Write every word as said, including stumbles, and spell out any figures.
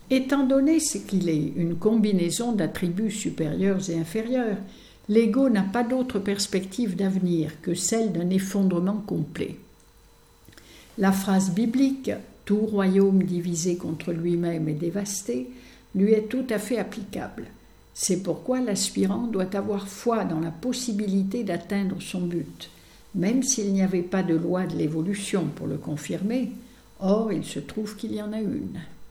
Étant donné ce qu'il est, une combinaison d'attributs supérieurs et inférieurs, l'ego n'a pas d'autre perspective d'avenir que celle d'un effondrement complet. La phrase biblique « Tout royaume divisé contre lui-même est dévasté » lui est tout à fait applicable. C'est pourquoi l'aspirant doit avoir foi dans la possibilité d'atteindre son but, même s'il n'y avait pas de loi de l'évolution pour le confirmer. Or, il se trouve qu'il y en a une.